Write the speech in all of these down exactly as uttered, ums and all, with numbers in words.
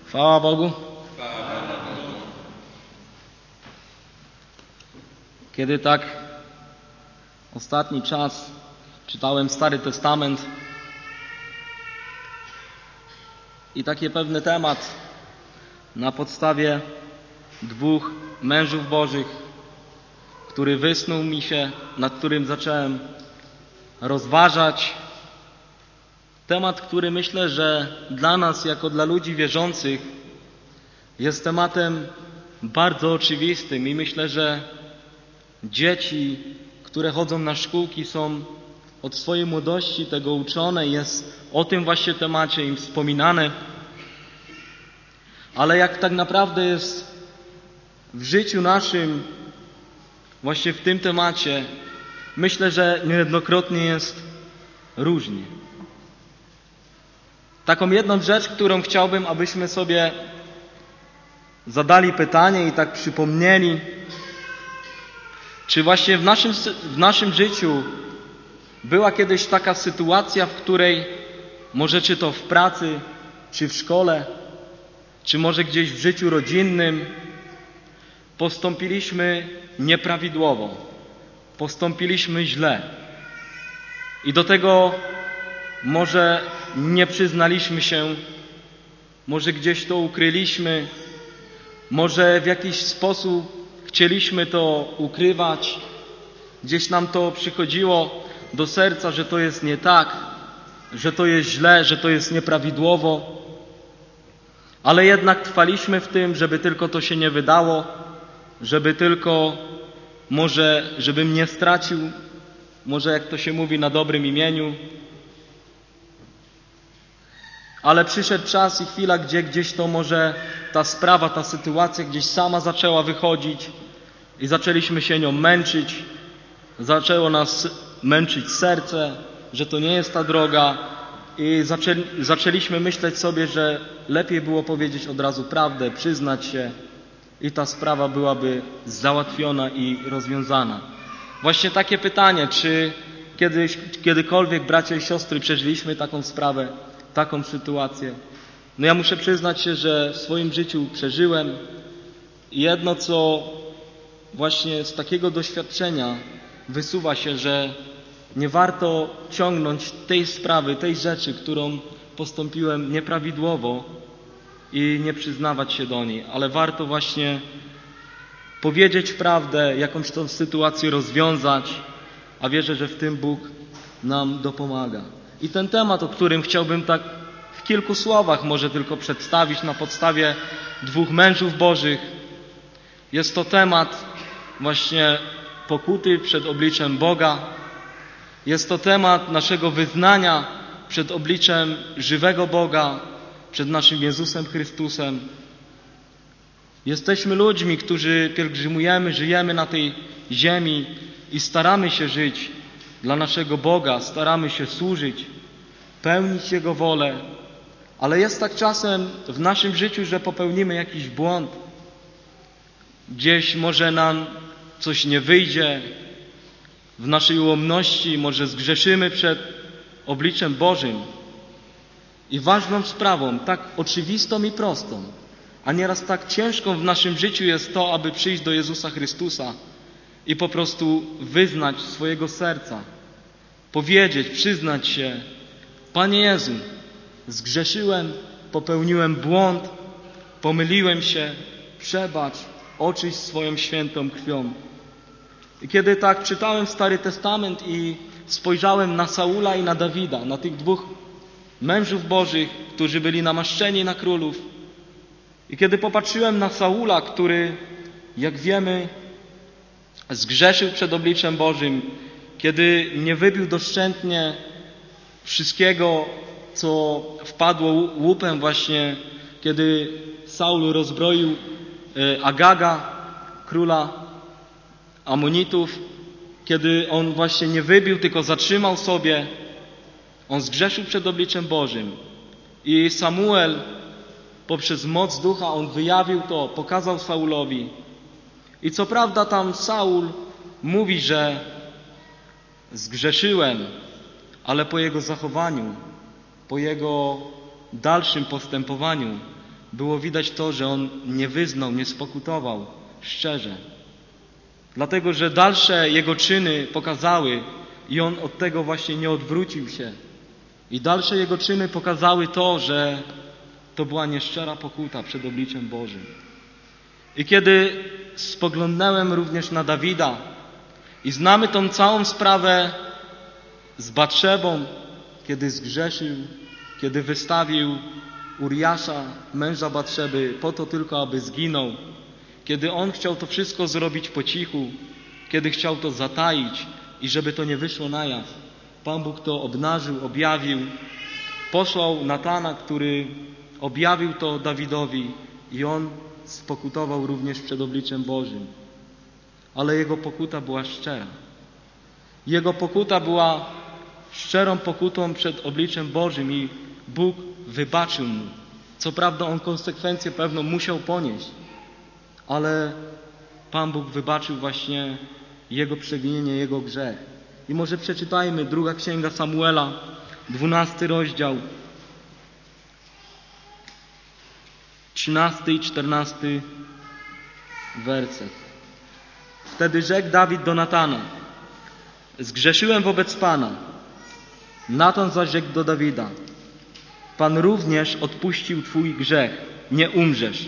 Chwała Bogu. Kiedy tak ostatni czas czytałem Stary Testament i taki pewny temat na podstawie dwóch mężów Bożych, który wysnuł mi się, nad którym zacząłem rozważać. Temat, który myślę, że dla nas, jako dla ludzi wierzących, jest tematem bardzo oczywistym i myślę, że dzieci, które chodzą na szkółki, są od swojej młodości tego uczone, jest o tym właśnie temacie im wspominane. Ale jak tak naprawdę jest w życiu naszym, właśnie w tym temacie, myślę, że niejednokrotnie jest różnie. Taką jedną rzecz, którą chciałbym, abyśmy sobie zadali pytanie i tak przypomnieli, czy właśnie w naszym, w naszym życiu była kiedyś taka sytuacja, w której może czy to w pracy, czy w szkole, czy może gdzieś w życiu rodzinnym postąpiliśmy nieprawidłowo, postąpiliśmy źle i do tego może nie przyznaliśmy się, może gdzieś to ukryliśmy, może w jakiś sposób chcieliśmy to ukrywać, gdzieś nam to przychodziło do serca, że to jest nie tak, że to jest źle, że to jest nieprawidłowo, ale jednak trwaliśmy w tym, żeby tylko to się nie wydało, żeby tylko może, żebym nie stracił, może jak to się mówi, na dobrym imieniu. Ale przyszedł czas i chwila, gdzie gdzieś to może ta sprawa, ta sytuacja gdzieś sama zaczęła wychodzić i zaczęliśmy się nią męczyć. Zaczęło nas męczyć serce, że to nie jest ta droga i zaczęli, zaczęliśmy myśleć sobie, że lepiej było powiedzieć od razu prawdę, przyznać się i ta sprawa byłaby załatwiona i rozwiązana. Właśnie takie pytanie, czy kiedyś, kiedykolwiek bracia i siostry przeżyliśmy taką sprawę, taką sytuację? No ja muszę przyznać się, że w swoim życiu przeżyłem i jedno, co właśnie z takiego doświadczenia wysuwa się, że nie warto ciągnąć tej sprawy, tej rzeczy, którą postąpiłem nieprawidłowo i nie przyznawać się do niej, ale warto właśnie powiedzieć prawdę, jakąś tą sytuację rozwiązać, a wierzę, że w tym Bóg nam dopomaga. I ten temat, o którym chciałbym tak w kilku słowach może tylko przedstawić na podstawie dwóch mężów Bożych, jest to temat właśnie pokuty przed obliczem Boga. Jest to temat naszego wyznania przed obliczem żywego Boga, przed naszym Jezusem Chrystusem. Jesteśmy ludźmi, którzy pielgrzymujemy, żyjemy na tej ziemi i staramy się żyć dla naszego Boga, staramy się służyć, pełnić Jego wolę, ale jest tak czasem w naszym życiu, że popełnimy jakiś błąd, gdzieś może nam coś nie wyjdzie, w naszej ułomności może zgrzeszymy przed obliczem Bożym. I ważną sprawą, tak oczywistą i prostą, a nieraz tak ciężką w naszym życiu jest to, aby przyjść do Jezusa Chrystusa i po prostu wyznać swojego serca, powiedzieć, przyznać się: Panie Jezu, zgrzeszyłem, popełniłem błąd, pomyliłem się, przebacz, oczyść swoją świętą krwią. I kiedy tak czytałem Stary Testament i spojrzałem na Saula i na Dawida, na tych dwóch mężów Bożych, którzy byli namaszczeni na królów, i kiedy popatrzyłem na Saula, który, jak wiemy, zgrzeszył przed obliczem Bożym, kiedy nie wybił doszczętnie wszystkiego, co wpadło łupem właśnie, kiedy Saul rozbroił Agaga, króla Amonitów, kiedy on właśnie nie wybił, tylko zatrzymał sobie, on zgrzeszył przed obliczem Bożym. I Samuel poprzez moc ducha on wyjawił to, pokazał Saulowi. I co prawda tam Saul mówi, że zgrzeszyłem, ale po jego zachowaniu, po jego dalszym postępowaniu było widać to, że on nie wyznał, nie spokutował szczerze. Dlatego, że dalsze jego czyny pokazały i on od tego właśnie nie odwrócił się. I dalsze jego czyny pokazały to, że to była nieszczera pokuta przed obliczem Bożym. I kiedy spoglądnąłem również na Dawida i znamy tą całą sprawę z Batszebą, kiedy zgrzeszył, kiedy wystawił Uriasza, męża Batszeby, po to tylko, aby zginął, kiedy on chciał to wszystko zrobić po cichu, kiedy chciał to zataić i żeby to nie wyszło na jaw. Pan Bóg to obnażył, objawił, posłał Natana, który objawił to Dawidowi i on spokutował również przed obliczem Bożym. Ale jego pokuta była szczera. Jego pokuta była szczerą pokutą przed obliczem Bożym i Bóg wybaczył mu. Co prawda on konsekwencję pewną musiał ponieść, ale Pan Bóg wybaczył właśnie jego przewinienie, jego grzech. I może przeczytajmy druga księga Samuela, dwunasty rozdział, trzynasty i czternasty werset. Wtedy rzekł Dawid do Natana: zgrzeszyłem wobec Pana. Natan zaś rzekł do Dawida: Pan również odpuścił twój grzech, nie umrzesz.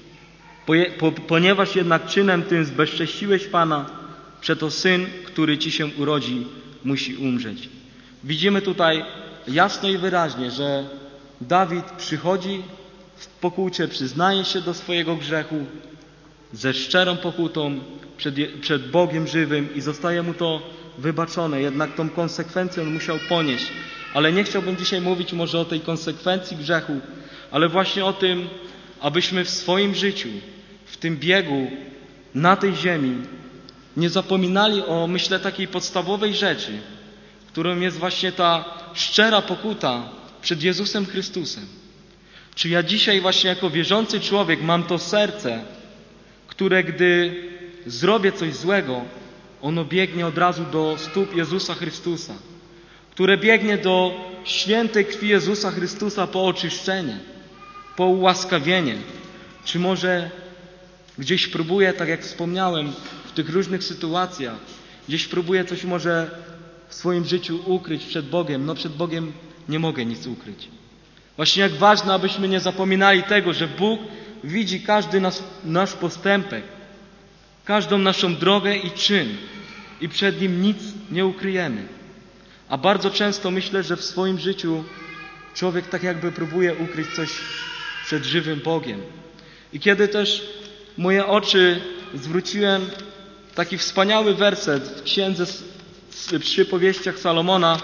Ponieważ jednak czynem tym zbezcześciłeś Pana, przeto syn, który ci się urodzi, musi umrzeć. Widzimy tutaj jasno i wyraźnie, że Dawid przychodzi w pokucie, przyznaje się do swojego grzechu ze szczerą pokutą przed, przed Bogiem żywym i zostaje mu to wybaczone. Jednak tą konsekwencję on musiał ponieść. Ale nie chciałbym dzisiaj mówić może o tej konsekwencji grzechu, ale właśnie o tym, abyśmy w swoim życiu, w tym biegu na tej ziemi nie zapominali o, myślę, takiej podstawowej rzeczy, którą jest właśnie ta szczera pokuta przed Jezusem Chrystusem. Czy ja dzisiaj właśnie jako wierzący człowiek mam to serce, które gdy zrobię coś złego, ono biegnie od razu do stóp Jezusa Chrystusa, które biegnie do świętej krwi Jezusa Chrystusa po oczyszczenie, po ułaskawienie. Czy może gdzieś próbuję, tak jak wspomniałem, w tych różnych sytuacjach, gdzieś próbuję coś może w swoim życiu ukryć przed Bogiem. No przed Bogiem nie mogę nic ukryć. Właśnie jak ważne, abyśmy nie zapominali tego, że Bóg widzi każdy nas, nasz postępek, każdą naszą drogę i czyn i przed Nim nic nie ukryjemy. A bardzo często myślę, że w swoim życiu człowiek tak jakby próbuje ukryć coś przed żywym Bogiem. I kiedy też moje oczy zwróciłem taki wspaniały werset w księdze w Przypowieściach Salomona,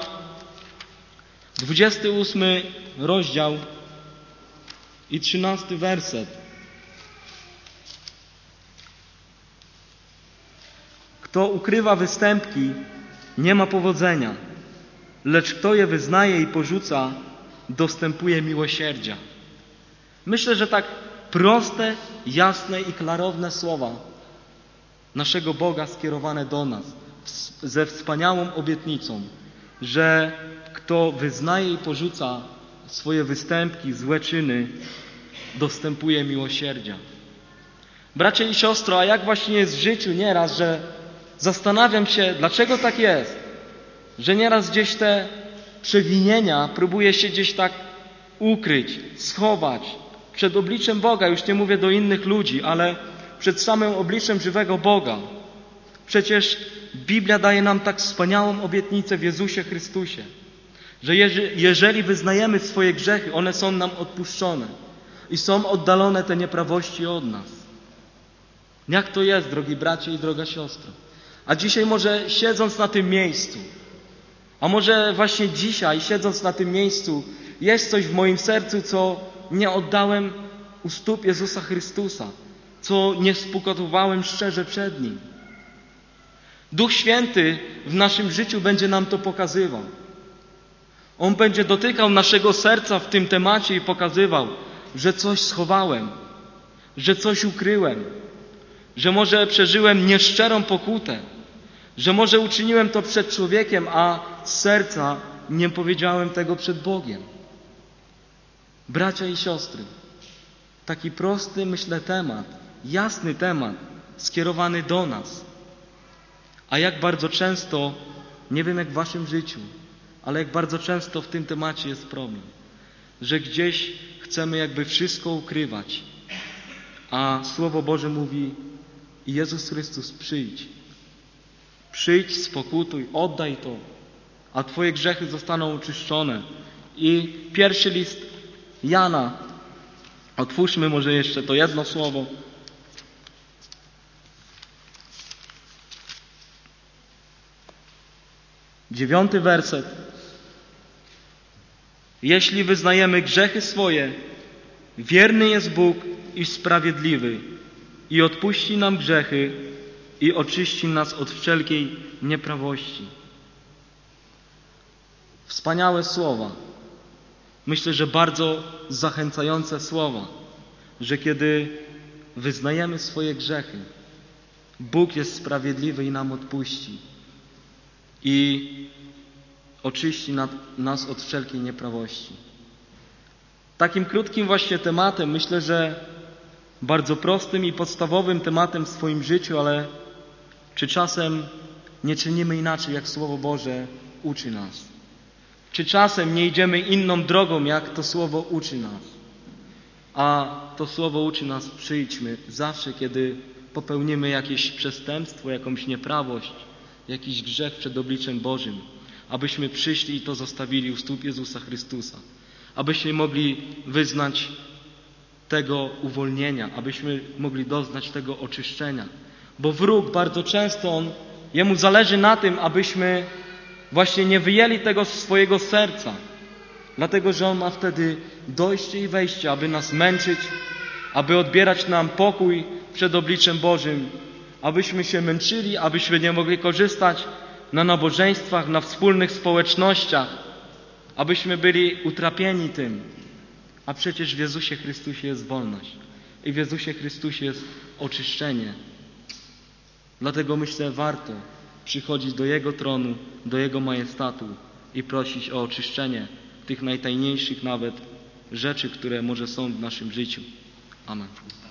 dwudziesty ósmy rozdział i trzynasty werset. Kto ukrywa występki, nie ma powodzenia, lecz kto je wyznaje i porzuca, dostępuje miłosierdzia. Myślę, że tak proste, jasne i klarowne słowa naszego Boga skierowane do nas ze wspaniałą obietnicą, że kto wyznaje i porzuca swoje występki, złe czyny, dostępuje miłosierdzia. Bracia i siostro, a jak właśnie jest w życiu nieraz, że zastanawiam się, dlaczego tak jest, że nieraz gdzieś te przewinienia próbuje się gdzieś tak ukryć, schować przed obliczem Boga, już nie mówię do innych ludzi, ale przed samym obliczem żywego Boga. Przecież Biblia daje nam tak wspaniałą obietnicę w Jezusie Chrystusie, że jeżeli wyznajemy swoje grzechy, one są nam odpuszczone i są oddalone te nieprawości od nas. Jak to jest, drogi bracie i droga siostro? A dzisiaj może siedząc na tym miejscu, a może właśnie dzisiaj siedząc na tym miejscu, jest coś w moim sercu, co nie oddałem u stóp Jezusa Chrystusa, co nie spokutowałem szczerze przed Nim. Duch Święty w naszym życiu będzie nam to pokazywał. On będzie dotykał naszego serca w tym temacie i pokazywał, że coś schowałem, że coś ukryłem, że może przeżyłem nieszczerą pokutę, że może uczyniłem to przed człowiekiem, a z serca nie powiedziałem tego przed Bogiem. Bracia i siostry, taki prosty, myślę, temat, jasny temat, skierowany do nas. A jak bardzo często, nie wiem jak w waszym życiu, ale jak bardzo często w tym temacie jest problem, że gdzieś chcemy jakby wszystko ukrywać, a Słowo Boże mówi: Jezus Chrystus, przyjdź. Przyjdź, spokutuj, oddaj to, a twoje grzechy zostaną oczyszczone. I pierwszy list Jana, otwórzmy może jeszcze to jedno słowo. Dziewiąty werset. Jeśli wyznajemy grzechy swoje, wierny jest Bóg i sprawiedliwy i odpuści nam grzechy i oczyści nas od wszelkiej nieprawości. Wspaniałe słowa. Myślę, że bardzo zachęcające słowa, że kiedy wyznajemy swoje grzechy, Bóg jest sprawiedliwy i nam odpuści i oczyści nas od wszelkiej nieprawości. Takim krótkim właśnie tematem, myślę, że bardzo prostym i podstawowym tematem w swoim życiu, ale czy czasem nie czynimy inaczej, jak Słowo Boże uczy nas? Czy czasem nie idziemy inną drogą, jak to Słowo uczy nas? A to Słowo uczy nas: przyjdźmy zawsze, kiedy popełnimy jakieś przestępstwo, jakąś nieprawość, jakiś grzech przed obliczem Bożym, abyśmy przyszli i to zostawili u stóp Jezusa Chrystusa, abyśmy mogli wyznać tego uwolnienia, abyśmy mogli doznać tego oczyszczenia. Bo wróg bardzo często, on, jemu zależy na tym, abyśmy właśnie nie wyjęli tego z swojego serca, dlatego że on ma wtedy dojście i wejście, aby nas męczyć, aby odbierać nam pokój przed obliczem Bożym, abyśmy się męczyli, abyśmy nie mogli korzystać na nabożeństwach, na wspólnych społecznościach, abyśmy byli utrapieni tym. A przecież w Jezusie Chrystusie jest wolność i w Jezusie Chrystusie jest oczyszczenie. Dlatego myślę, warto przychodzić do Jego tronu, do Jego majestatu i prosić o oczyszczenie tych najtajniejszych nawet rzeczy, które może są w naszym życiu. Amen.